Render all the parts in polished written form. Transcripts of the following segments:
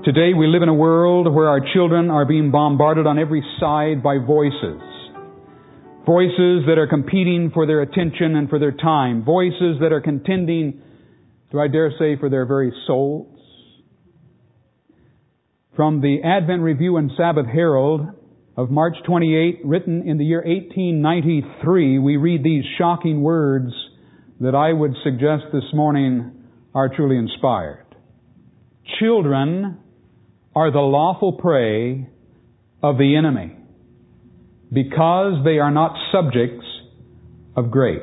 Today we live in a world where our children are being bombarded on every side by voices. Voices that are competing for their attention and for their time. Voices that are contending, do I dare say, for their very souls. From the Advent Review and Sabbath Herald of March 28, written in the year 1893, we read these shocking words that I would suggest this morning are truly inspired. Children are the lawful prey of the enemy because they are not subjects of grace,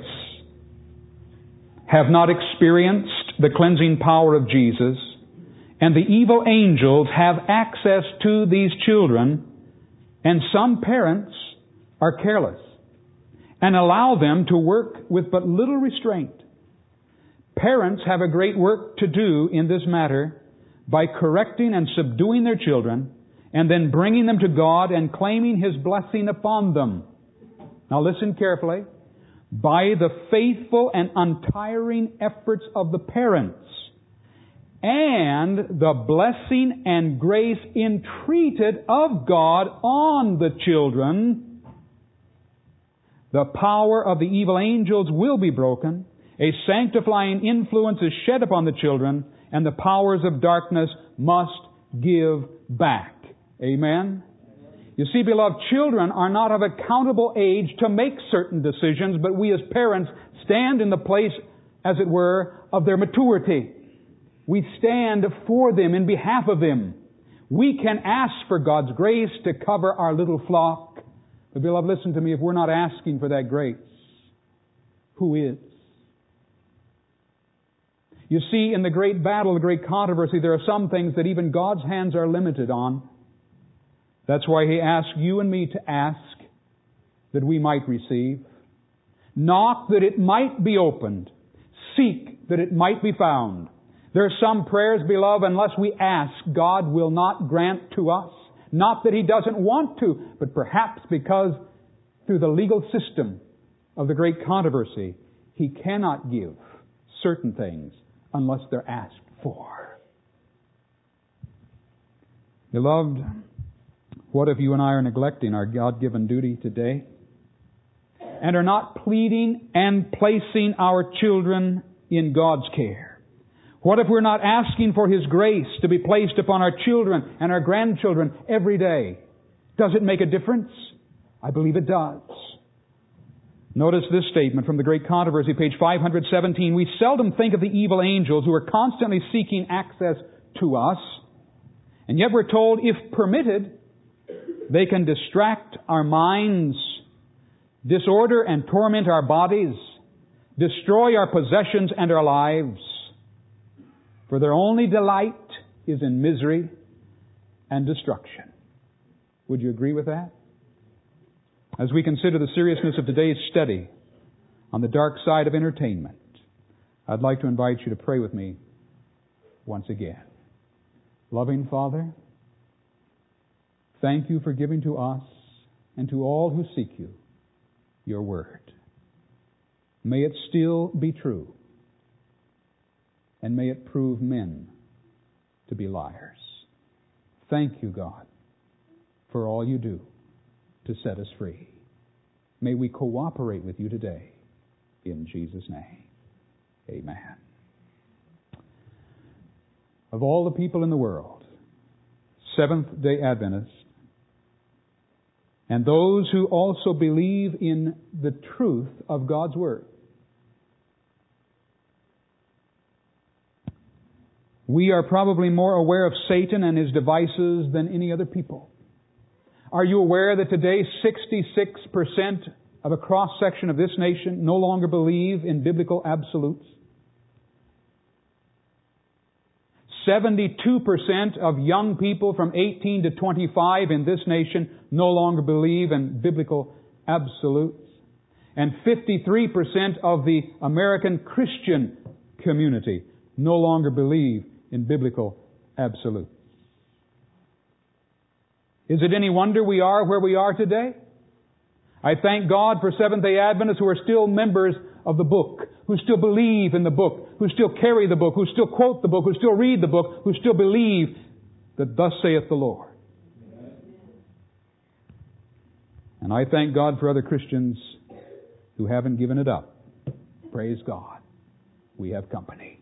have not experienced the cleansing power of Jesus, and the evil angels have access to these children, and some parents are careless and allow them to work with but little restraint. Parents have a great work to do in this matter by correcting and subduing their children and then bringing them to God and claiming His blessing upon them. Now listen carefully. By the faithful and untiring efforts of the parents and the blessing and grace entreated of God on the children, the power of the evil angels will be broken, a sanctifying influence is shed upon the children, and the powers of darkness must give back. Amen? You see, beloved, children are not of accountable age to make certain decisions, but we as parents stand in the place, as it were, of their maturity. We stand for them, in behalf of them. We can ask for God's grace to cover our little flock. But beloved, listen to me, if we're not asking for that grace, who is? You see, in the great battle, the great controversy, there are some things that even God's hands are limited on. That's why He asks you and me to ask that we might receive. Knock that it might be opened. Seek that it might be found. There are some prayers, beloved, unless we ask, God will not grant to us. Not that He doesn't want to, but perhaps because through the legal system of the great controversy, He cannot give certain things unless they're asked for. Beloved, what if you and I are neglecting our God-given duty today and are not pleading and placing our children in God's care? What if we're not asking for His grace to be placed upon our children and our grandchildren every day? Does it make a difference? I believe it does. Notice this statement from the Great Controversy, page 517. We seldom think of the evil angels who are constantly seeking access to us, and yet we're told, if permitted, they can distract our minds, disorder and torment our bodies, destroy our possessions and our lives. For their only delight is in misery and destruction. Would you agree with that? As we consider the seriousness of today's study on the dark side of entertainment, I'd like to invite you to pray with me once again. Loving Father, thank You for giving to us and to all who seek You Your Word. May it still be true, and may it prove men to be liars. Thank You, God, for all You do to set us free. May we cooperate with You today. In Jesus' name, amen. Of all the people in the world, Seventh-day Adventists, and those who also believe in the truth of God's Word, we are probably more aware of Satan and his devices than any other people. Are you aware that today 66% of a cross-section of this nation no longer believe in biblical absolutes? 72% of young people from 18 to 25 in this nation no longer believe in biblical absolutes. And 53% of the American Christian community no longer believe in biblical absolutes. Is it any wonder we are where we are today? I thank God for Seventh-day Adventists who are still members of the book, who still believe in the book, who still carry the book, who still quote the book, who still read the book, who still believe that thus saith the Lord. And I thank God for other Christians who haven't given it up. Praise God. We have company.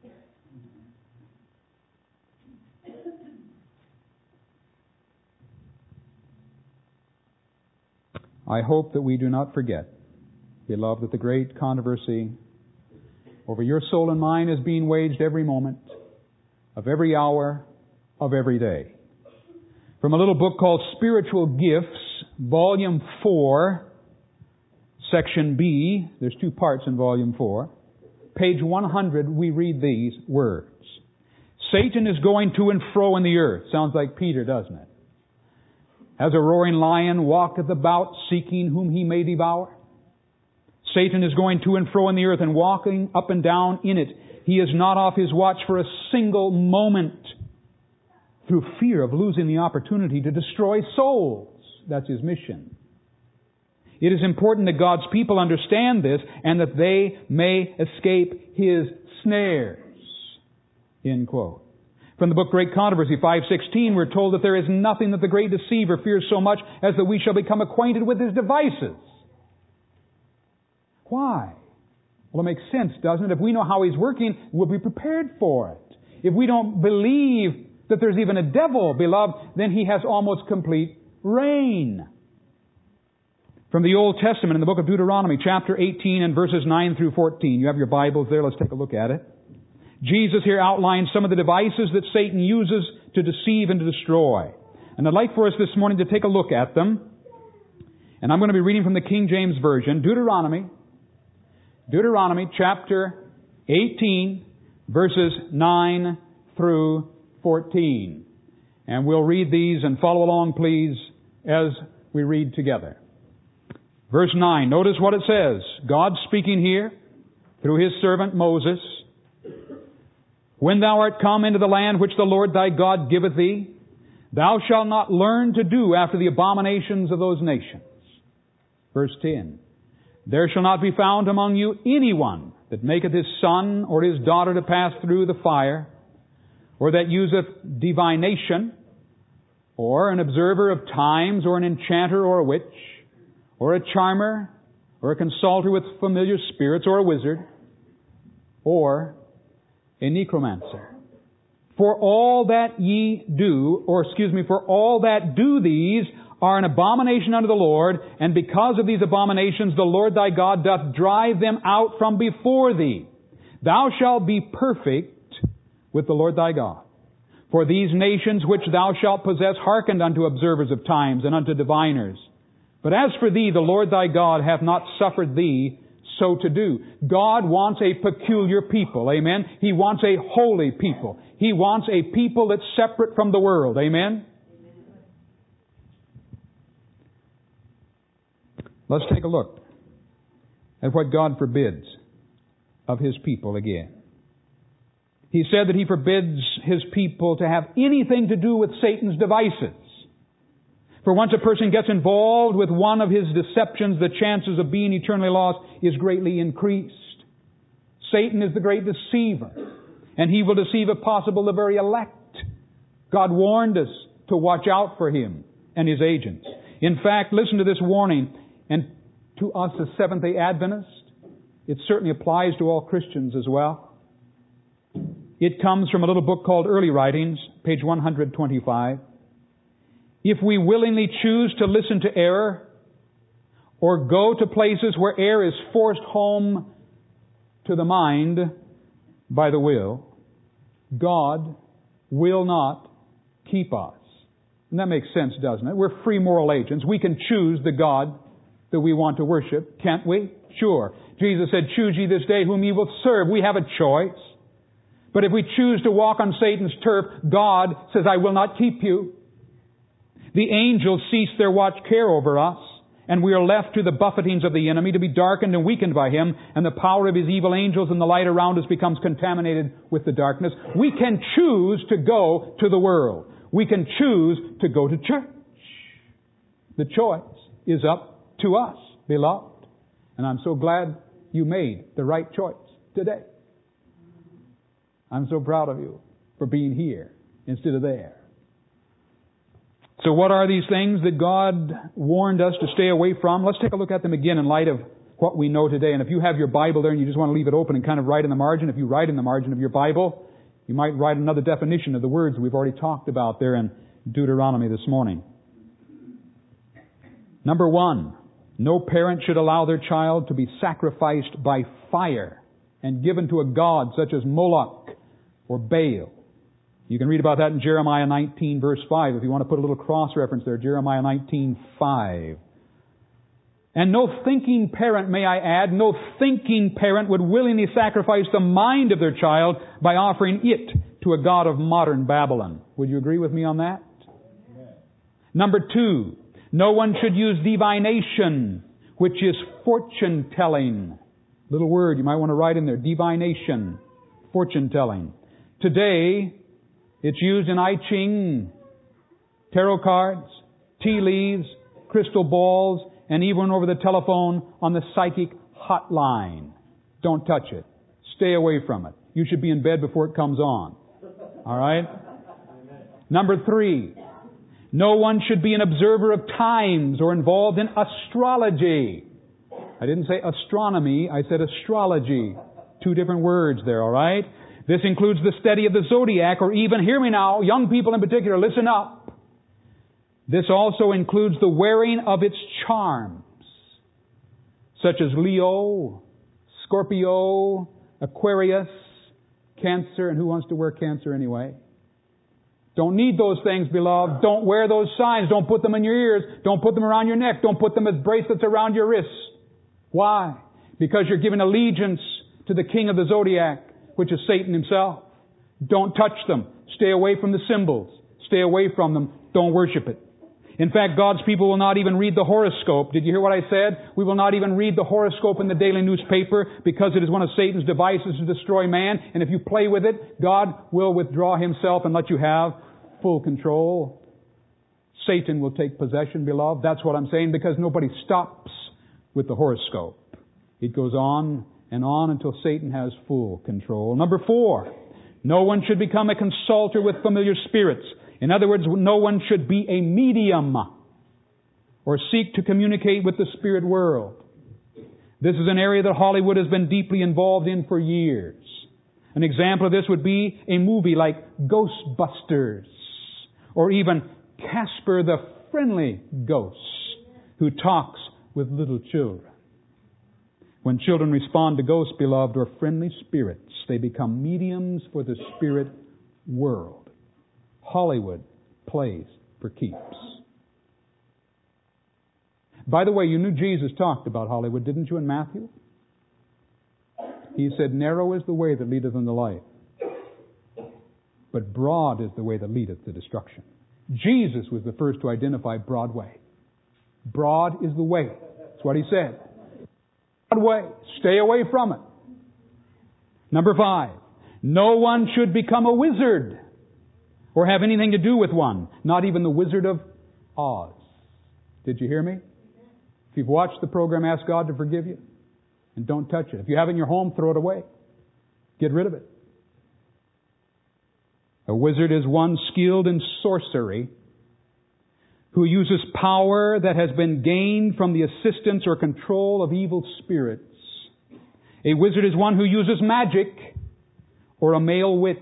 I hope that we do not forget, beloved, that the great controversy over your soul and mine is being waged every moment of every hour of every day. From a little book called Spiritual Gifts, Volume 4, Section B, there's 2 parts in Volume 4, page 100, we read these words. Satan is going to and fro in the earth. Sounds like Peter, doesn't it? As a roaring lion walketh about, seeking whom he may devour. Satan is going to and fro in the earth and walking up and down in it. He is not off his watch for a single moment through fear of losing the opportunity to destroy souls. That's his mission. It is important that God's people understand this and that they may escape his snares. End quote. From the book Great Controversy, 5:16, we're told that there is nothing that the great deceiver fears so much as that we shall become acquainted with his devices. Why? Well, it makes sense, doesn't it? If we know how he's working, we'll be prepared for it. If we don't believe that there's even a devil, beloved, then he has almost complete reign. From the Old Testament in the book of Deuteronomy, chapter 18 and verses 9 through 14. You have your Bibles there. Let's take a look at it. Jesus here outlines some of the devices that Satan uses to deceive and to destroy. And I'd like for us this morning to take a look at them. And I'm going to be reading from the King James Version, Deuteronomy chapter 18, verses 9 through 14. And we'll read these and follow along, please, as we read together. Verse 9, notice what it says. God speaking here through his servant Moses. When thou art come into the land which the Lord thy God giveth thee, thou shalt not learn to do after the abominations of those nations. Verse 10, there shall not be found among you anyone that maketh his son or his daughter to pass through the fire, or that useth divination, or an observer of times, or an enchanter, or a witch, or a charmer, or a consulter with familiar spirits, or a wizard, or a necromancer. For all that do these are an abomination unto the Lord, and because of these abominations the Lord thy God doth drive them out from before thee. Thou shalt be perfect with the Lord thy God. For these nations which thou shalt possess hearkened unto observers of times and unto diviners. But as for thee, the Lord thy God hath not suffered thee so to do. God wants a peculiar people. Amen. He wants a holy people. He wants a people that's separate from the world. Amen. Let's take a look at what God forbids of his people again. He said that he forbids his people to have anything to do with Satan's devices. For once a person gets involved with one of his deceptions, the chances of being eternally lost is greatly increased. Satan is the great deceiver, and he will deceive, if possible, the very elect. God warned us to watch out for him and his agents. In fact, listen to this warning, and to us as Seventh-day Adventists, it certainly applies to all Christians as well. It comes from a little book called Early Writings, page 125. If we willingly choose to listen to error or go to places where error is forced home to the mind by the will, God will not keep us. And that makes sense, doesn't it? We're free moral agents. We can choose the God that we want to worship, can't we? Sure. Jesus said, choose ye this day whom ye will serve. We have a choice. But if we choose to walk on Satan's turf, God says, I will not keep you. The angels cease their watch care over us, and we are left to the buffetings of the enemy to be darkened and weakened by him, and the power of his evil angels and the light around us becomes contaminated with the darkness. We can choose to go to the world. We can choose to go to church. The choice is up to us, beloved. And I'm so glad you made the right choice today. I'm so proud of you for being here instead of there. So what are these things that God warned us to stay away from? Let's take a look at them again in light of what we know today. And if you have your Bible there and you just want to leave it open and kind of write in the margin, if you write in the margin of your Bible, you might write another definition of the words we've already talked about there in Deuteronomy this morning. Number 1, no parent should allow their child to be sacrificed by fire and given to a god such as Moloch or Baal. You can read about that in Jeremiah 19 verse 5 if you want to put a little cross-reference there, Jeremiah 19:5. And no thinking parent, may I add, no thinking parent would willingly sacrifice the mind of their child by offering it to a god of modern Babylon. Would you agree with me on that? Amen. Number 2, no one should use divination, which is fortune-telling. Little word you might want to write in there, divination, fortune-telling. Today, it's used in I Ching, tarot cards, tea leaves, crystal balls, and even over the telephone on the psychic hotline. Don't touch it. Stay away from it. You should be in bed before it comes on. All right? Number 3, no one should be an observer of times or involved in astrology. I didn't say astronomy, I said astrology. 2 different words there, all right? This includes the study of the zodiac, or even, hear me now, young people in particular, listen up. This also includes the wearing of its charms, such as Leo, Scorpio, Aquarius, Cancer, and who wants to wear Cancer anyway? Don't need those things, beloved. Don't wear those signs. Don't put them in your ears. Don't put them around your neck. Don't put them as bracelets around your wrists. Why? Because you're giving allegiance to the king of the zodiac, which is Satan himself. Don't touch them. Stay away from the symbols. Stay away from them. Don't worship it. In fact, God's people will not even read the horoscope. Did you hear what I said? We will not even read the horoscope in the daily newspaper because it is one of Satan's devices to destroy man. And if you play with it, God will withdraw himself and let you have full control. Satan will take possession, beloved. That's what I'm saying, because nobody stops with the horoscope. It goes on and on until Satan has full control. Number 4, no one should become a consulter with familiar spirits. In other words, no one should be a medium or seek to communicate with the spirit world. This is an area that Hollywood has been deeply involved in for years. An example of this would be a movie like Ghostbusters, or even Casper the Friendly Ghost, who talks with little children. When children respond to ghosts, beloved, or friendly spirits, they become mediums for the spirit world. Hollywood plays for keeps. By the way, you knew Jesus talked about Hollywood, didn't you, in Matthew? He said, narrow is the way that leadeth unto life, but broad is the way that leadeth to destruction. Jesus was the first to identify Broadway. Broad is the way. That's what he said. Broadway. Stay away from it. Number 5, no one should become a wizard or have anything to do with one, not even the Wizard of Oz. Did you hear me? If you've watched the program, ask God to forgive you. And don't touch it. If you have it in your home, throw it away. Get rid of it. A wizard is one skilled in sorcery who uses power that has been gained from the assistance or control of evil spirits. A wizard is one who uses magic or a male witch.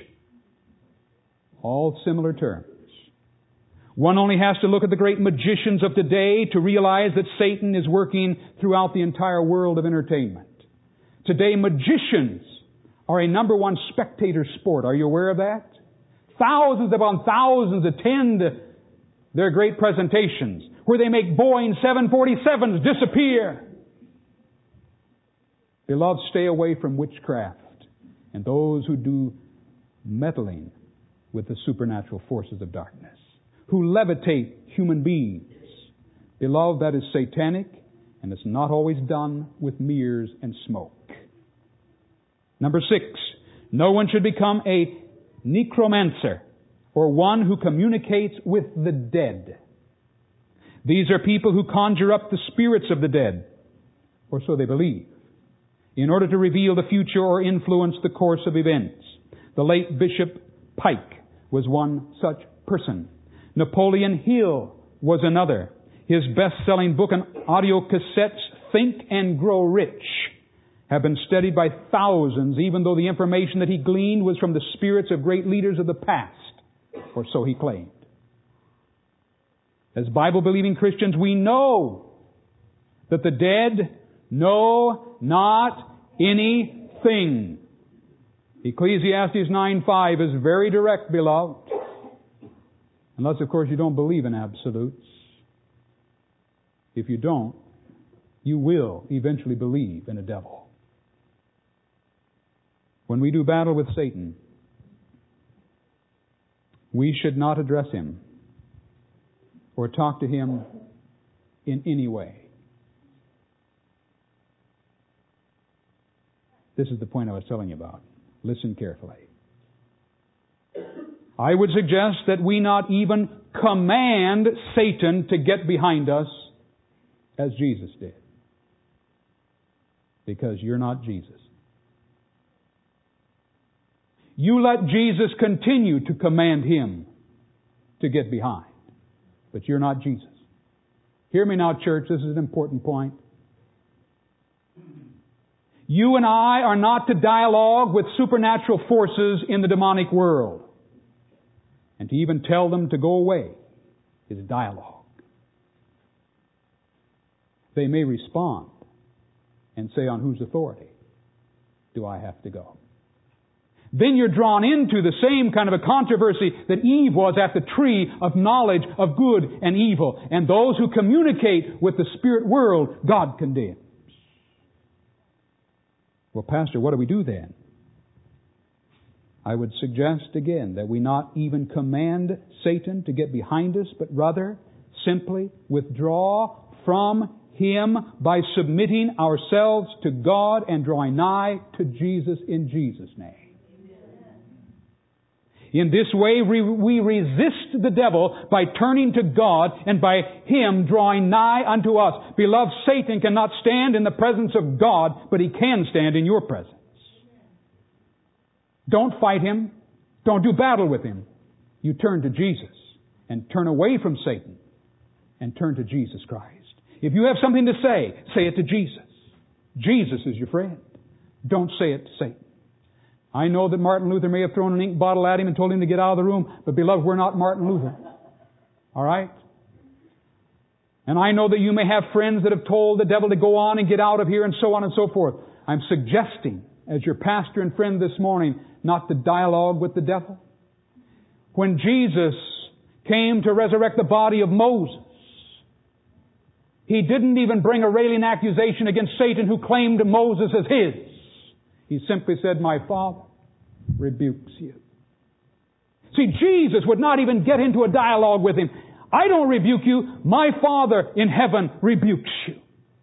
All similar terms. One only has to look at the great magicians of today to realize that Satan is working throughout the entire world of entertainment. Today, magicians are a number 1 spectator sport. Are you aware of that? Thousands upon thousands attend their great presentations where they make Boeing 747s disappear. Beloved, stay away from witchcraft and those who do meddling with the supernatural forces of darkness, who levitate human beings. Beloved, that is satanic, and it's not always done with mirrors and smoke. Number 6, no one should become a necromancer, or one who communicates with the dead. These are people who conjure up the spirits of the dead, or so they believe, in order to reveal the future or influence the course of events. The late Bishop Pike was one such person. Napoleon Hill was another. His best-selling book and audio cassettes, Think and Grow Rich, have been studied by thousands, even though the information that he gleaned was from the spirits of great leaders of the past, or so he claimed. As Bible-believing Christians, we know that the dead know not anything. Ecclesiastes 9:5 is very direct, beloved. Unless, of course, you don't believe in absolutes. If you don't, you will eventually believe in a devil. When we do battle with Satan, we should not address him or talk to him in any way. This is the point I was telling you about. Listen carefully. I would suggest that we not even command Satan to get behind us as Jesus did. Because you're not Jesus. You let Jesus continue to command him to get behind. But you're not Jesus. Hear me now, church. This is an important point. You and I are not to dialogue with supernatural forces in the demonic world. And to even tell them to go away is dialogue. They may respond and say, on whose authority do I have to go? Then you're drawn into the same kind of a controversy that Eve was at the tree of knowledge of good and evil. And those who communicate with the spirit world, God condemns. Well, Pastor, what do we do then? I would suggest again that we not even command Satan to get behind us, but rather simply withdraw from him by submitting ourselves to God and drawing nigh to Jesus in Jesus' name. In this way, we resist the devil by turning to God and by him drawing nigh unto us. Beloved, Satan cannot stand in the presence of God, but he can stand in your presence. Don't fight him. Don't do battle with him. You turn to Jesus and turn away from Satan and turn to Jesus Christ. If you have something to say it to Jesus. Jesus is your friend. Don't say it to Satan. I know that Martin Luther may have thrown an ink bottle at him and told him to get out of the room, but beloved, we're not Martin Luther. All right? And I know that you may have friends that have told the devil to go on and get out of here and so on and so forth. I'm suggesting, as your pastor and friend this morning, not to dialogue with the devil. When Jesus came to resurrect the body of Moses, he didn't even bring a railing accusation against Satan who claimed Moses as his. He simply said, my Father rebukes you. See, Jesus would not even get into a dialogue with him. I don't rebuke you. My Father in heaven rebukes you.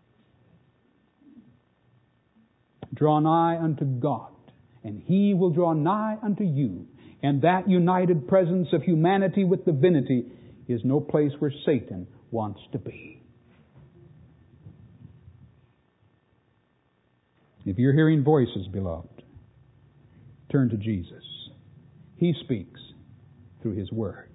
Draw nigh unto God, and He will draw nigh unto you. And that united presence of humanity with divinity is no place where Satan wants to be. If you're hearing voices, beloved, turn to Jesus. He speaks through His Word.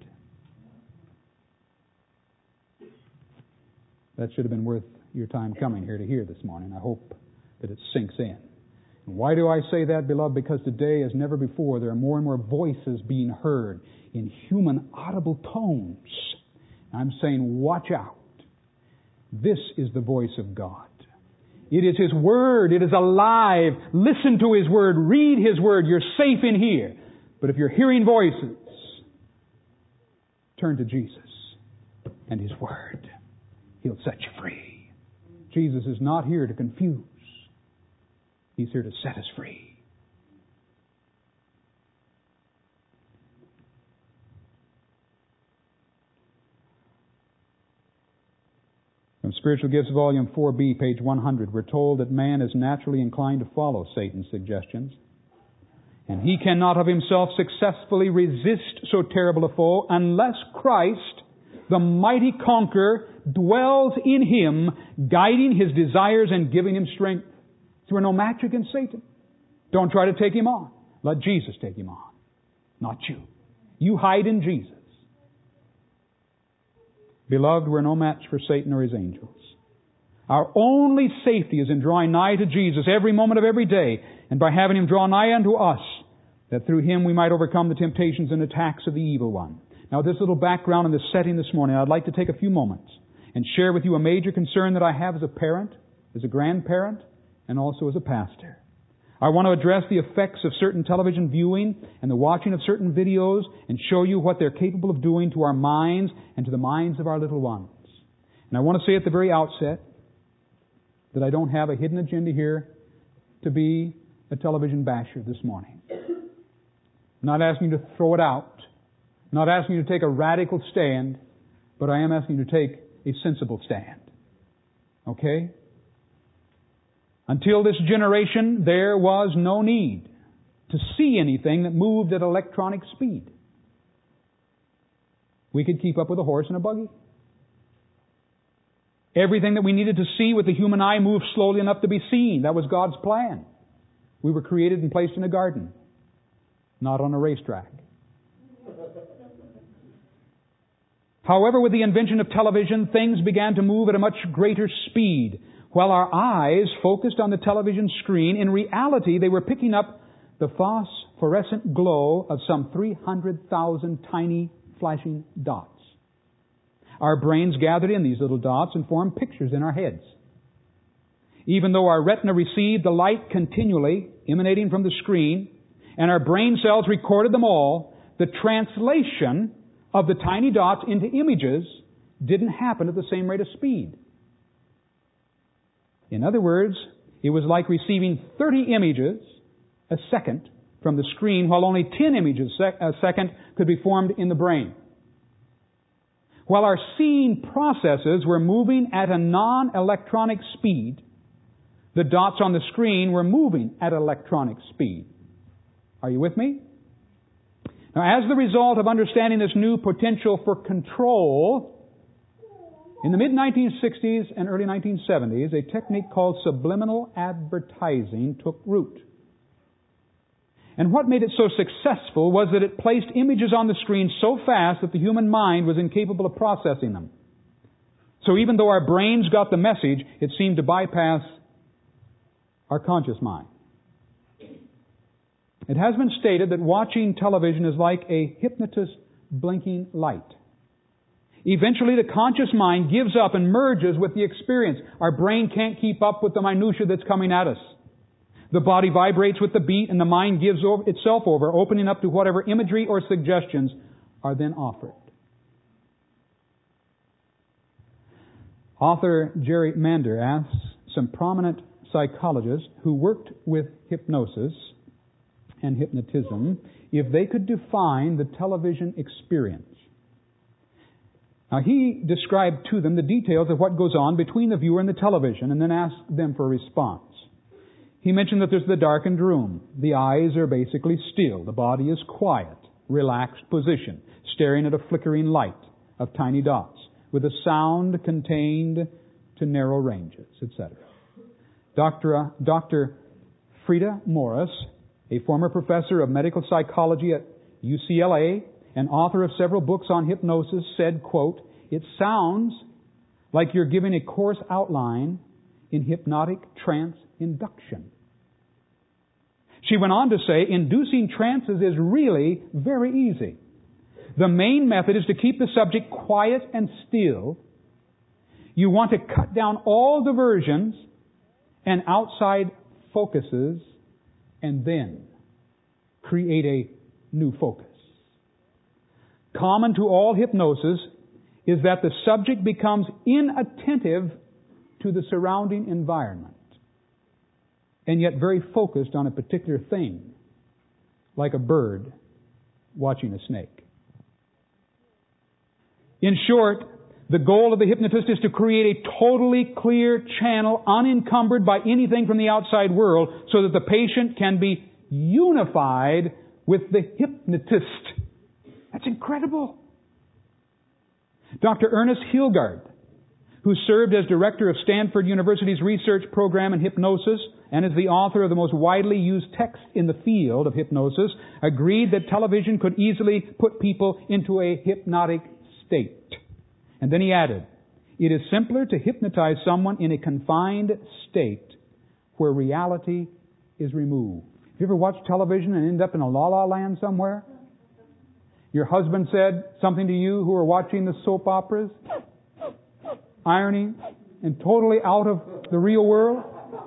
That should have been worth your time coming here to hear this morning. I hope that it sinks in. And why do I say that, beloved? Because today, as never before, there are more and more voices being heard in human audible tones. I'm saying, watch out. This is the voice of God. It is His Word. It is alive. Listen to His Word. Read His Word. You're safe in here. But if you're hearing voices, turn to Jesus and His Word. He'll set you free. Jesus is not here to confuse. He's here to set us free. From Spiritual Gifts, Volume 4B, page 100, we're told that man is naturally inclined to follow Satan's suggestions. And he cannot of himself successfully resist so terrible a foe unless Christ, the mighty conqueror, dwells in him, guiding his desires and giving him strength. So we're no match against Satan. Don't try to take him on. Let Jesus take him on. Not you. You hide in Jesus. Beloved, we're no match for Satan or his angels. Our only safety is in drawing nigh to Jesus every moment of every day, and by having Him draw nigh unto us, that through Him we might overcome the temptations and attacks of the evil one. Now, this little background and this setting this morning, I'd like to take a few moments and share with you a major concern that I have as a parent, as a grandparent, and also as a pastor. I want to address the effects of certain television viewing and the watching of certain videos and show you what they're capable of doing to our minds and to the minds of our little ones. And I want to say at the very outset that I don't have a hidden agenda here to be a television basher this morning. I'm not asking you to throw it out. I'm not asking you to take a radical stand, but I am asking you to take a sensible stand. Okay? Until this generation, there was no need to see anything that moved at electronic speed. We could keep up with a horse and a buggy. Everything that we needed to see with the human eye moved slowly enough to be seen. That was God's plan. We were created and placed in a garden, not on a racetrack. However, with the invention of television, things began to move at a much greater speed. While our eyes focused on the television screen, in reality they were picking up the phosphorescent glow of some 300,000 tiny flashing dots. Our brains gathered in these little dots and formed pictures in our heads. Even though our retina received the light continually emanating from the screen, and our brain cells recorded them all, the translation of the tiny dots into images didn't happen at the same rate of speed. In other words, it was like receiving 30 images a second from the screen, while only 10 images a second could be formed in the brain. While our seeing processes were moving at a non-electronic speed, the dots on the screen were moving at electronic speed. Are you with me? Now, as the result of understanding this new potential for control, in the mid-1960s and early 1970s, a technique called subliminal advertising took root. And what made it so successful was that it placed images on the screen so fast that the human mind was incapable of processing them. So even though our brains got the message, it seemed to bypass our conscious mind. It has been stated that watching television is like a hypnotist's blinking light. Eventually, the conscious mind gives up and merges with the experience. Our brain can't keep up with the minutia that's coming at us. The body vibrates with the beat, and the mind gives itself over, opening up to whatever imagery or suggestions are then offered. Author Jerry Mander asks some prominent psychologists who worked with hypnosis and hypnotism if they could define the television experience. Now, he described to them the details of what goes on between the viewer and the television, and then asked them for a response. He mentioned that there's the darkened room. The eyes are basically still. The body is quiet, relaxed position, staring at a flickering light of tiny dots, with a sound contained to narrow ranges, etc. Dr. Frieda Morris, a former professor of medical psychology at UCLA and author of several books on hypnosis, said, quote, "It sounds like you're giving a course outline in hypnotic trance induction." She went on to say, inducing trances is really very easy. The main method is to keep the subject quiet and still. You want to cut down all diversions and outside focuses, and then create a new focus. Common to all hypnosis is that the subject becomes inattentive to the surrounding environment, and yet very focused on a particular thing, like a bird watching a snake. In short, the goal of the hypnotist is to create a totally clear channel, unencumbered by anything from the outside world, so that the patient can be unified with the hypnotist. That's incredible. Dr. Ernest Hilgard, who served as director of Stanford University's research program in hypnosis and is the author of the most widely used text in the field of hypnosis, agreed that television could easily put people into a hypnotic state. And then he added, it is simpler to hypnotize someone in a confined state where reality is removed. Have you ever watched television and end up in a la-la land somewhere? Your husband said something to you who are watching the soap operas, ironing, and totally out of the real world.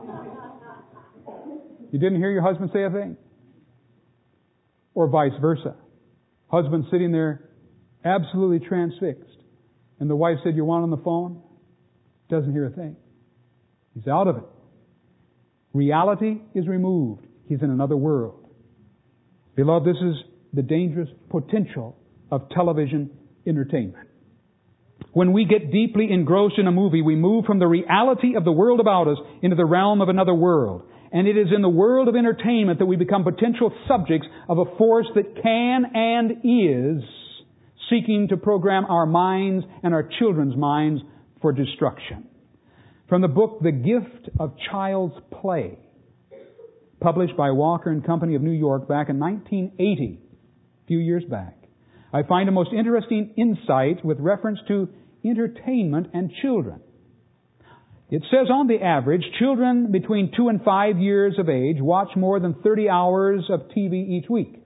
You didn't hear your husband say a thing. Or vice versa. Husband sitting there absolutely transfixed. And the wife said, you want on the phone? Doesn't hear a thing. He's out of it. Reality is removed. He's in another world. Beloved, this is the dangerous potential of television entertainment. When we get deeply engrossed in a movie, we move from the reality of the world about us into the realm of another world. And it is in the world of entertainment that we become potential subjects of a force that can and is seeking to program our minds and our children's minds for destruction. From the book, The Gift of Child's Play, published by Walker and Company of New York back in 1980, a few years back, I find a most interesting insight with reference to entertainment and children. It says on the average, children between 2 and 5 years of age watch more than 30 hours of TV each week,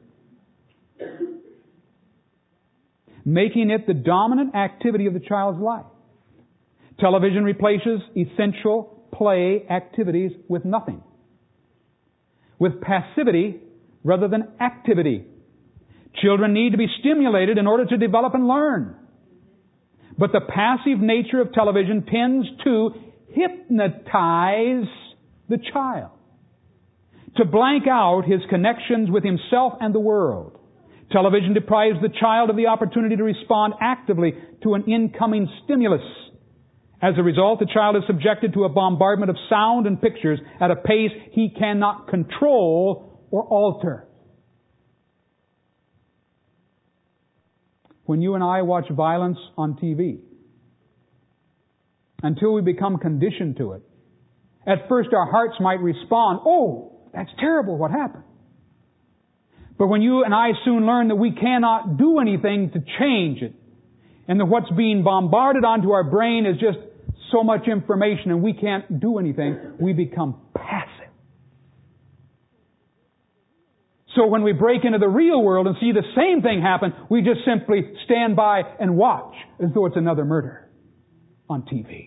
making it the dominant activity of the child's life. Television replaces essential play activities with nothing, with passivity rather than activity. Children need to be stimulated in order to develop and learn. But the passive nature of television tends to hypnotize the child, to blank out his connections with himself and the world. Television deprives the child of the opportunity to respond actively to an incoming stimulus. As a result, the child is subjected to a bombardment of sound and pictures at a pace he cannot control or alter. When you and I watch violence on TV, until we become conditioned to it, at first our hearts might respond, oh, that's terrible, what happened? But when you and I soon learn that we cannot do anything to change it, and that what's being bombarded onto our brain is just so much information and we can't do anything, we become passive. So when we break into the real world and see the same thing happen, we just simply stand by and watch as though it's another murder on TV.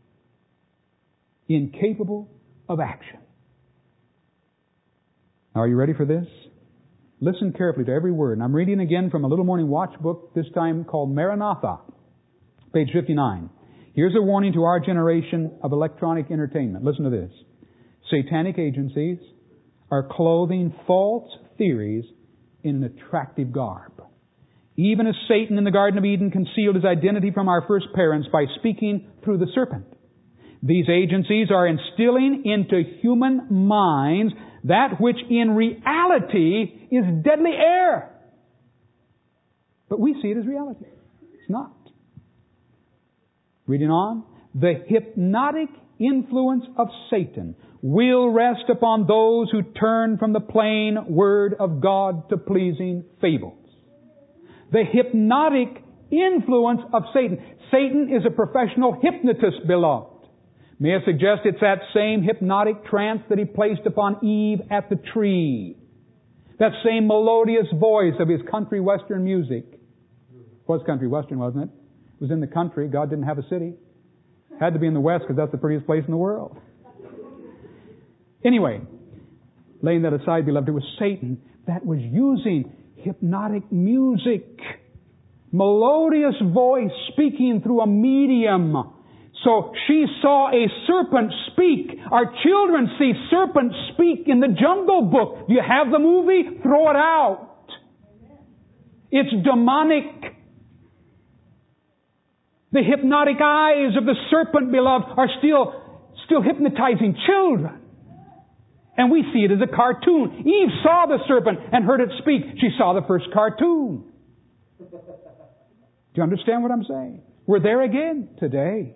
Incapable of action. Now, are you ready for this? Listen carefully to every word. And I'm reading again from a Little Morning Watch book, this time called Maranatha, page 59. Here's a warning to our generation of electronic entertainment. Listen to this. Satanic agencies are clothing false theories in an attractive garb. Even as Satan in the Garden of Eden concealed his identity from our first parents by speaking through the serpent, these agencies are instilling into human minds that which in reality is deadly error. But we see it as reality. It's not. Reading on, the hypnotic influence of Satan will rest upon those who turn from the plain Word of God to pleasing fables. The hypnotic influence of Satan. Satan is a professional hypnotist, beloved. May I suggest it's that same hypnotic trance that he placed upon Eve at the tree. That same melodious voice of his country western music. It was country western, wasn't it? It was in the country. God didn't have a city. It had to be in the West because that's the prettiest place in the world. Anyway, laying that aside, beloved, it was Satan that was using hypnotic music. Melodious voice speaking through a medium. So she saw a serpent speak. Our children see serpents speak in the Jungle Book. Do you have the movie? Throw it out. It's demonic. The hypnotic eyes of the serpent, beloved, are still hypnotizing children. And we see it as a cartoon. Eve saw the serpent and heard it speak. She saw the first cartoon. Do you understand what I'm saying? We're there again today.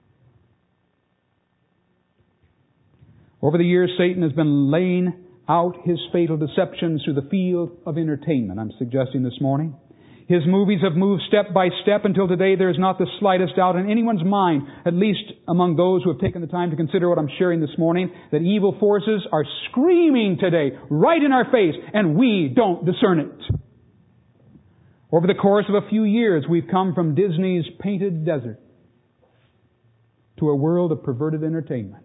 Over the years, Satan has been laying out his fatal deceptions through the field of entertainment, I'm suggesting this morning. His movies have moved step by step until today there is not the slightest doubt in anyone's mind, at least among those who have taken the time to consider what I'm sharing this morning, that evil forces are screaming today right in our face, and we don't discern it. Over the course of a few years, we've come from Disney's painted desert to a world of perverted entertainment.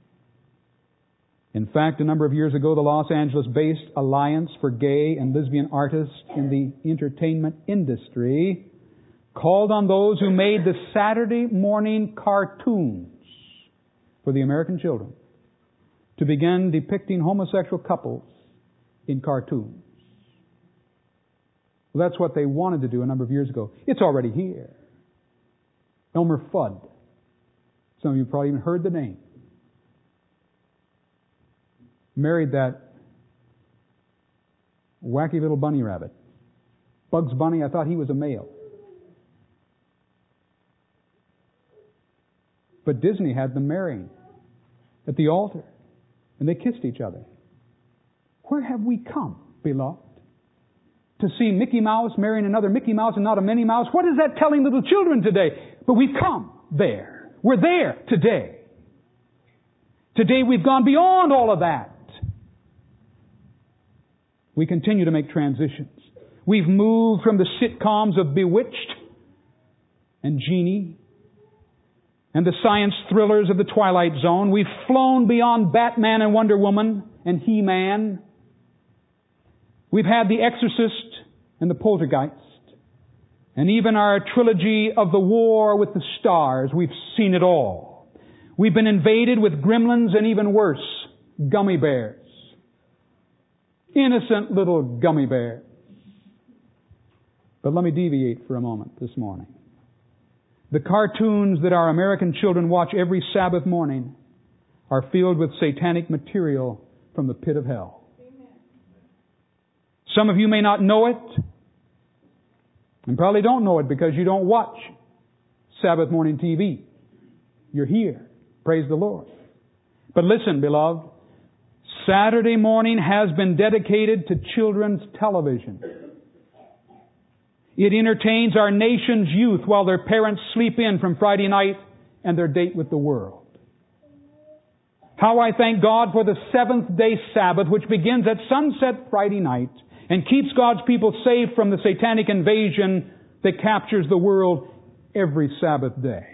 In fact, a number of years ago, the Los Angeles-based Alliance for Gay and Lesbian Artists in the Entertainment Industry called on those who made the Saturday morning cartoons for the American children to begin depicting homosexual couples in cartoons. Well, that's what they wanted to do a number of years ago. It's already here. Elmer Fudd. Some of you probably even heard the name. Married that wacky little bunny rabbit. Bugs Bunny, I thought he was a male. But Disney had them marrying at the altar, and they kissed each other. Where have we come, beloved? To see Mickey Mouse marrying another Mickey Mouse and not a Minnie Mouse? What is that telling little children today? But we've come there. We're there today. Today we've gone beyond all of that. We continue to make transitions. We've moved from the sitcoms of Bewitched and Genie and the science thrillers of the Twilight Zone. We've flown beyond Batman and Wonder Woman and He-Man. We've had The Exorcist and The Poltergeist. And even our trilogy of The War with the Stars. We've seen it all. We've been invaded with gremlins and even worse, gummy bears. Innocent little gummy bears. But let me deviate for a moment this morning. The cartoons that our American children watch every Sabbath morning are filled with satanic material from the pit of hell. Amen. Some of you may not know it, and probably don't know it because you don't watch Sabbath morning TV. You're here. Praise the Lord. But listen, beloved, Saturday morning has been dedicated to children's television. It entertains our nation's youth while their parents sleep in from Friday night and their date with the world. How I thank God for the seventh-day Sabbath, which begins at sunset Friday night and keeps God's people safe from the satanic invasion that captures the world every Sabbath day.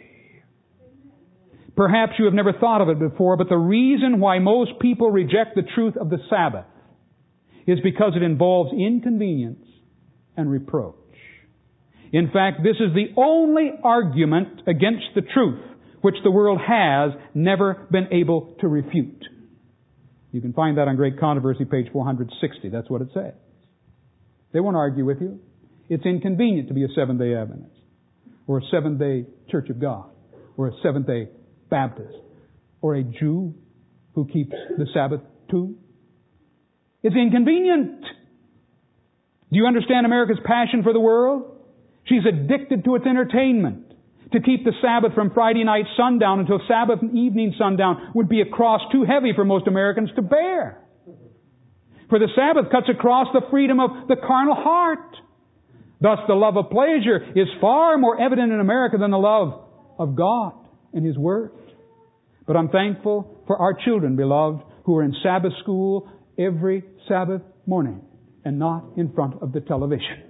Perhaps you have never thought of it before, but the reason why most people reject the truth of the Sabbath is because it involves inconvenience and reproach. In fact, this is the only argument against the truth which the world has never been able to refute. You can find that on Great Controversy, page 460. That's what it says. They won't argue with you. It's inconvenient to be a Seventh-day Adventist, or a Seventh-day Church of God, or a Seventh-day Baptist, or a Jew who keeps the Sabbath too. It's inconvenient. Do you understand America's passion for the world? She's addicted to its entertainment. To keep the Sabbath from Friday night sundown until Sabbath evening sundown would be a cross too heavy for most Americans to bear. For the Sabbath cuts across the freedom of the carnal heart. Thus the love of pleasure is far more evident in America than the love of God and His Word. But I'm thankful for our children, beloved, who are in Sabbath school every Sabbath morning and not in front of the television.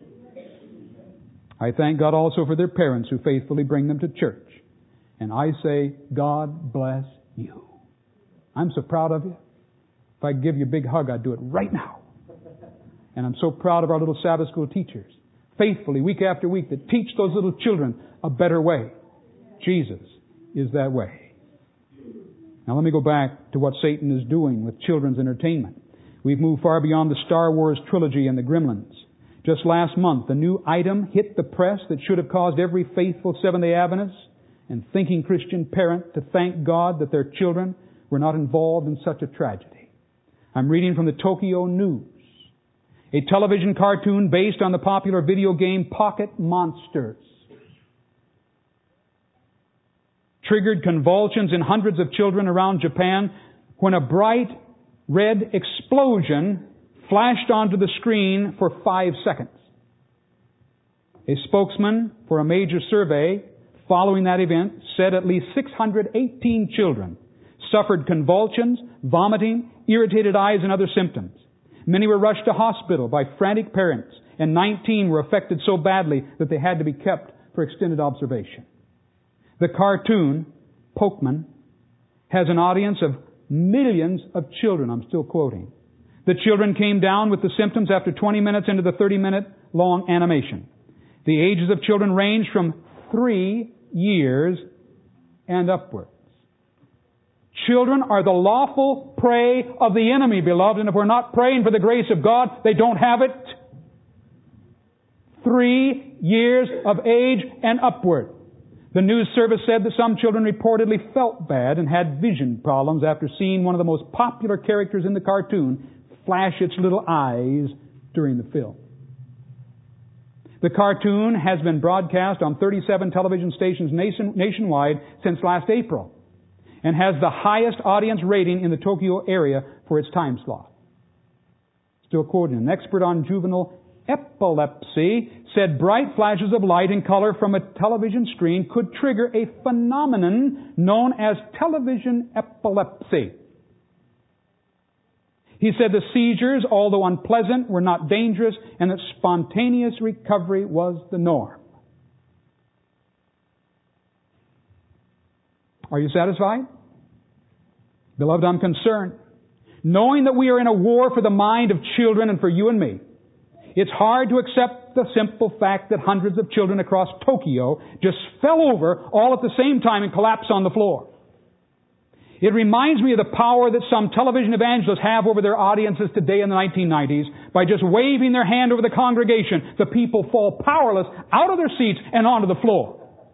I thank God also for their parents who faithfully bring them to church. And I say, God bless you. I'm so proud of you. If I could give you a big hug, I'd do it right now. And I'm so proud of our little Sabbath school teachers, faithfully, week after week, that teach those little children a better way. Jesus is that way. Now let me go back to what Satan is doing with children's entertainment. We've moved far beyond the Star Wars trilogy and the Gremlins. Just last month, a new item hit the press that should have caused every faithful Seventh-day Adventist and thinking Christian parent to thank God that their children were not involved in such a tragedy. I'm reading from the Tokyo News. A television cartoon based on the popular video game Pocket Monsters triggered convulsions in hundreds of children around Japan when a bright red explosion flashed onto the screen for 5 seconds. A spokesman for a major survey following that event said at least 618 children suffered convulsions, vomiting, irritated eyes, and other symptoms. Many were rushed to hospital by frantic parents, and 19 were affected so badly that they had to be kept for extended observation. The cartoon, Pokemon, has an audience of millions of children. I'm still quoting. The children came down with the symptoms after 20 minutes into the 30-minute long animation. The ages of children range from 3 years and upwards. Children are the lawful prey of the enemy, beloved, and if we're not praying for the grace of God, they don't have it. 3 years of age and upward. The news service said that some children reportedly felt bad and had vision problems after seeing one of the most popular characters in the cartoon flash its little eyes during the film. The cartoon has been broadcast on 37 television stations nationwide since last April and has the highest audience rating in the Tokyo area for its time slot. Still quoting, an expert on juvenile epilepsy said bright flashes of light and color from a television screen could trigger a phenomenon known as television epilepsy. He said the seizures, although unpleasant, were not dangerous and that spontaneous recovery was the norm. Are you satisfied? Beloved, I'm concerned. Knowing that we are in a war for the mind of children and for you and me, it's hard to accept the simple fact that hundreds of children across Tokyo just fell over all at the same time and collapsed on the floor. It reminds me of the power that some television evangelists have over their audiences today in the 1990s. By just waving their hand over the congregation, the people fall powerless out of their seats and onto the floor.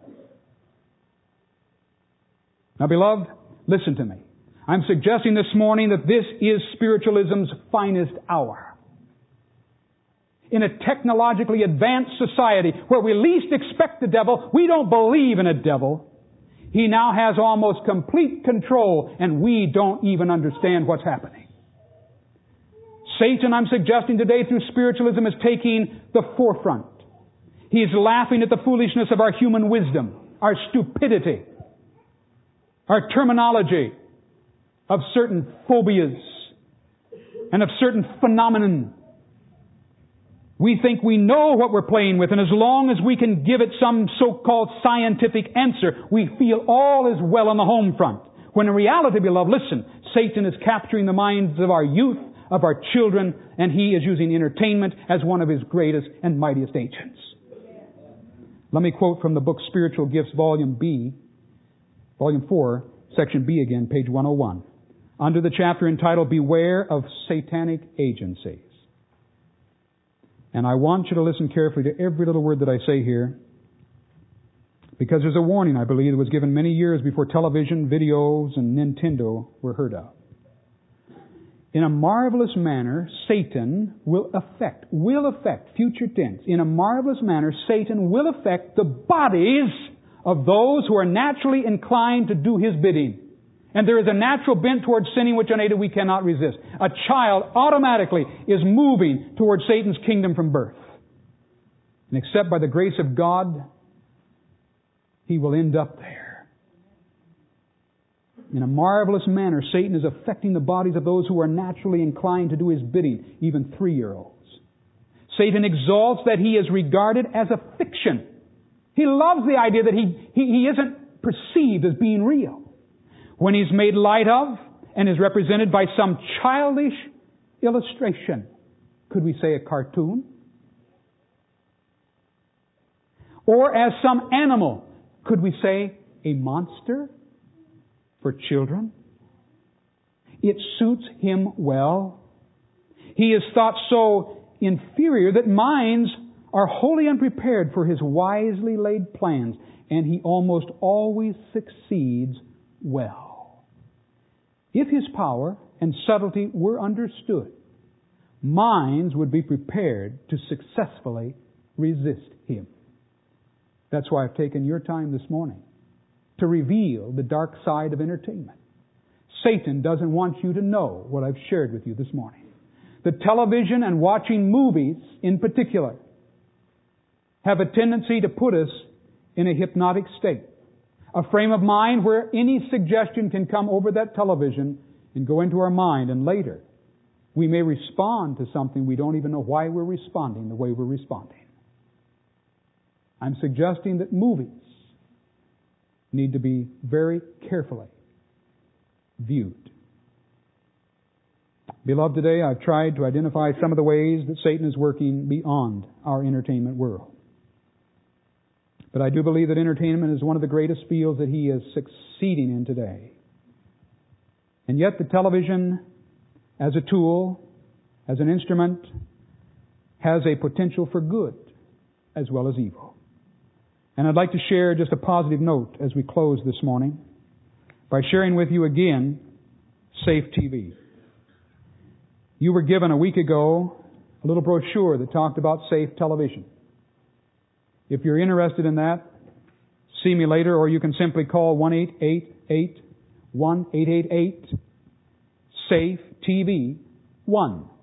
Now, beloved, listen to me. I'm suggesting this morning that this is spiritualism's finest hour. In a technologically advanced society where we least expect the devil, we don't believe in a devil. He now has almost complete control, and we don't even understand what's happening. Satan, I'm suggesting today, through spiritualism, is taking the forefront. He is laughing at the foolishness of our human wisdom, our stupidity, our terminology of certain phobias and of certain phenomenon. We think we know what we're playing with, and as long as we can give it some so-called scientific answer, we feel all is well on the home front. When in reality, beloved, listen, Satan is capturing the minds of our youth, of our children, and he is using entertainment as one of his greatest and mightiest agents. Let me quote from the book Spiritual Gifts, Volume 4, Section B again, page 101, under the chapter entitled, Beware of Satanic Agencies. And I want you to listen carefully to every little word that I say here, because there's a warning, I believe, that was given many years before television, videos, and Nintendo were heard of. In a marvelous manner, Satan will affect, future tense, in a marvelous manner, Satan will affect the bodies of those who are naturally inclined to do his bidding. And there is a natural bent towards sinning which unaided we cannot resist. A child automatically is moving towards Satan's kingdom from birth. And except by the grace of God, he will end up there. In a marvelous manner, Satan is affecting the bodies of those who are naturally inclined to do his bidding, even 3-year-olds. Satan exalts that he is regarded as a fiction. He loves the idea that he isn't perceived as being real. When he's made light of and is represented by some childish illustration. Could we say a cartoon? Or as some animal. Could we say a monster for children? It suits him well. He is thought so inferior that minds are wholly unprepared for his wisely laid plans, and he almost always succeeds well. If his power and subtlety were understood, minds would be prepared to successfully resist him. That's why I've taken your time this morning to reveal the dark side of entertainment. Satan doesn't want you to know what I've shared with you this morning. The television and watching movies in particular have a tendency to put us in a hypnotic state. A frame of mind where any suggestion can come over that television and go into our mind, and later we may respond to something we don't even know why we're responding the way we're responding. I'm suggesting that movies need to be very carefully viewed. Beloved, today I've tried to identify some of the ways that Satan is working beyond our entertainment world. But I do believe that entertainment is one of the greatest fields that he is succeeding in today. And yet the television, as a tool, as an instrument, has a potential for good as well as evil. And I'd like to share just a positive note as we close this morning by sharing with you again Safe TV. You were given a week ago a little brochure that talked about safe television. If you're interested in that, see me later, or you can simply call 1-888-SAFE-TV-1.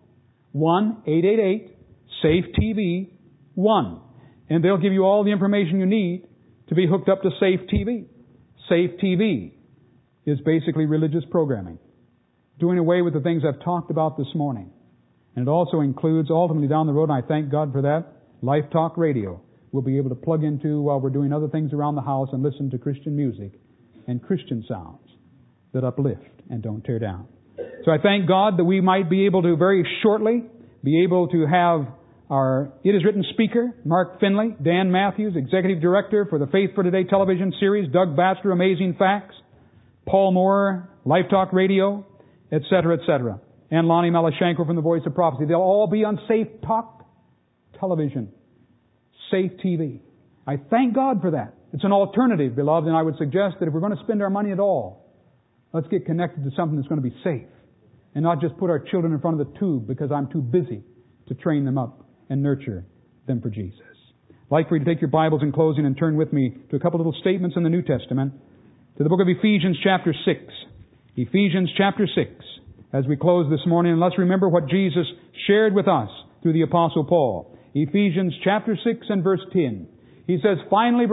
1-888-SAFE-TV-1. And they'll give you all the information you need to be hooked up to Safe TV. Safe TV is basically religious programming, doing away with the things I've talked about this morning. And it also includes, ultimately down the road, and I thank God for that, Life Talk Radio. We'll be able to plug into while we're doing other things around the house and listen to Christian music and Christian sounds that uplift and don't tear down. So I thank God that we might be able to very shortly be able to have our It Is Written speaker, Mark Finley, Dan Matthews, Executive Director for the Faith for Today television series, Doug Batchelor, Amazing Facts, Paul Moore, Life Talk Radio, etc., etc., and Lonnie Melashenko from the Voice of Prophecy. They'll all be on Safe Talk Television, Safe TV. I thank God for that. It's an alternative, beloved, and I would suggest that if we're going to spend our money at all, let's get connected to something that's going to be safe and not just put our children in front of the tube because I'm too busy to train them up and nurture them for Jesus. I'd like for you to take your Bibles in closing and turn with me to a couple little statements in the New Testament, to the book of Ephesians chapter 6. Ephesians chapter 6. As we close this morning, and let's remember what Jesus shared with us through the Apostle Paul. Ephesians chapter 6 and verse 10. He says, Finally,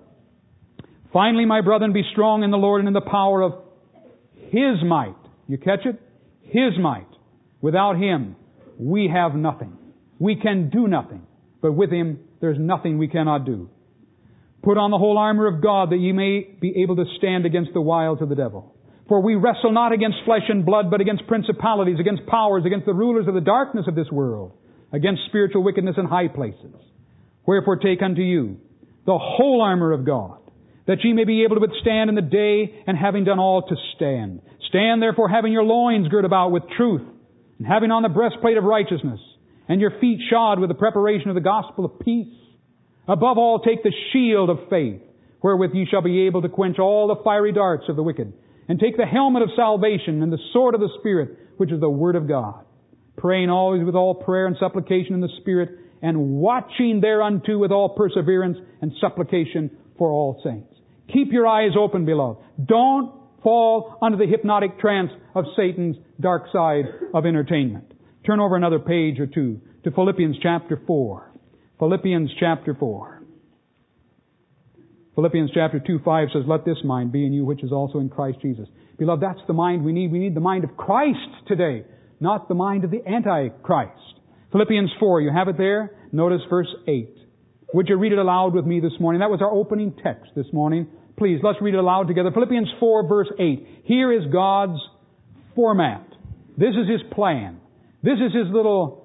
my brethren, be strong in the Lord and in the power of His might. You catch it? His might. Without Him, we have nothing. We can do nothing. But with Him, there's nothing we cannot do. Put on the whole armor of God that ye may be able to stand against the wiles of the devil. For we wrestle not against flesh and blood, but against principalities, against powers, against the rulers of the darkness of this world, against spiritual wickedness in high places. Wherefore take unto you the whole armor of God, that ye may be able to withstand in the day, and having done all to stand. Stand therefore having your loins girt about with truth, and having on the breastplate of righteousness, and your feet shod with the preparation of the gospel of peace. Above all take the shield of faith, wherewith ye shall be able to quench all the fiery darts of the wicked. And take the helmet of salvation and the sword of the Spirit, which is the Word of God. Praying always with all prayer and supplication in the Spirit, and watching thereunto with all perseverance and supplication for all saints. Keep your eyes open, beloved. Don't fall under the hypnotic trance of Satan's dark side of entertainment. Turn over another page or two to Philippians chapter 4. Philippians chapter 4. Philippians chapter 2:5 says, Let this mind be in you which is also in Christ Jesus. Beloved, that's the mind we need. We need the mind of Christ today, not the mind of the Antichrist. Philippians 4, you have it there? Notice verse 8. Would you read it aloud with me this morning? That was our opening text this morning. Please, let's read it aloud together. Philippians 4 verse 8. Here is God's format. This is His plan. This is His little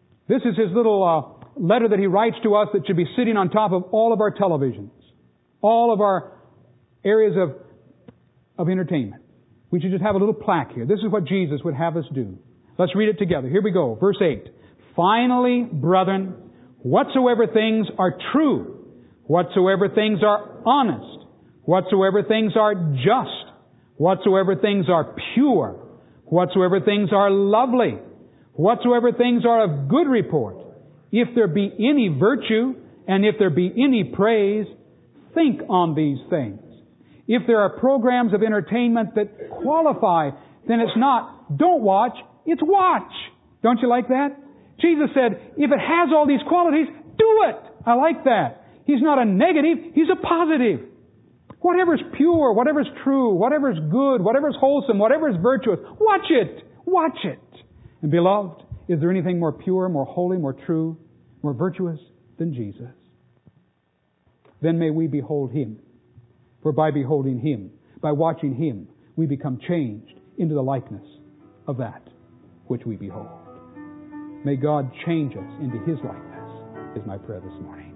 letter that He writes to us that should be sitting on top of all of our televisions, all of our areas of entertainment. We should just have a little plaque here. This is what Jesus would have us do. Let's read it together. Here we go. Verse 8. Finally, brethren, whatsoever things are true, whatsoever things are honest, whatsoever things are just, whatsoever things are pure, whatsoever things are lovely, whatsoever things are of good report, if there be any virtue, and if there be any praise, think on these things. If there are programs of entertainment that qualify, then it's not, don't watch, it's watch. Don't you like that? Jesus said, if it has all these qualities, do it. I like that. He's not a negative, He's a positive. Whatever's pure, whatever's true, whatever's good, whatever's wholesome, whatever's virtuous, watch it. Watch it. And beloved, is there anything more pure, more holy, more true, more virtuous than Jesus? Then may we behold Him. For by beholding Him, by watching Him, we become changed into the likeness of that which we behold. May God change us into His likeness, is my prayer this morning.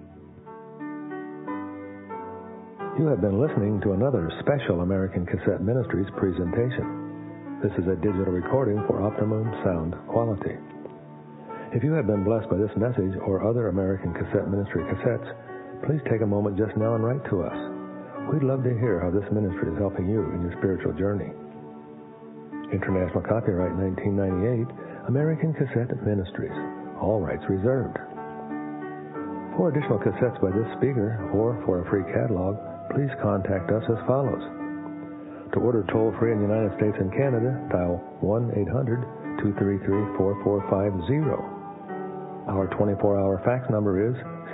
You have been listening to another special American Cassette Ministries presentation. This is a digital recording for optimum sound quality. If you have been blessed by this message or other American Cassette Ministry cassettes, please take a moment just now and write to us. We'd love to hear how this ministry is helping you in your spiritual journey. International copyright 1998, American Cassette Ministries. All rights reserved. For additional cassettes by this speaker or for a free catalog, please contact us as follows. To order toll-free in the United States and Canada, dial 1-800-233-4450. Our 24-hour fax number is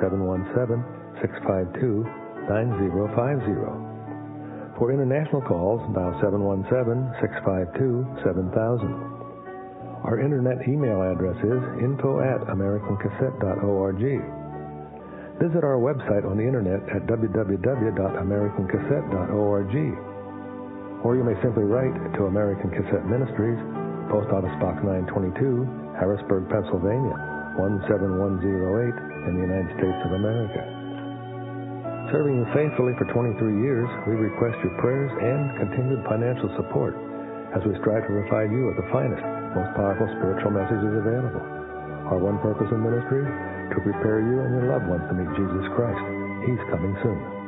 717-652-9050. For international calls, dial 717-652-7000. Our internet email address is info@americancassette.org. Visit our website on the internet at www.americancassette.org. Or you may simply write to American Cassette Ministries, Post Office Box 922, Harrisburg, Pennsylvania, 17108 in the United States of America. Serving you faithfully for 23 years, we request your prayers and continued financial support as we strive to provide you with the finest, most powerful spiritual messages available. Our one purpose in ministry, to prepare you and your loved ones to meet Jesus Christ. He's coming soon.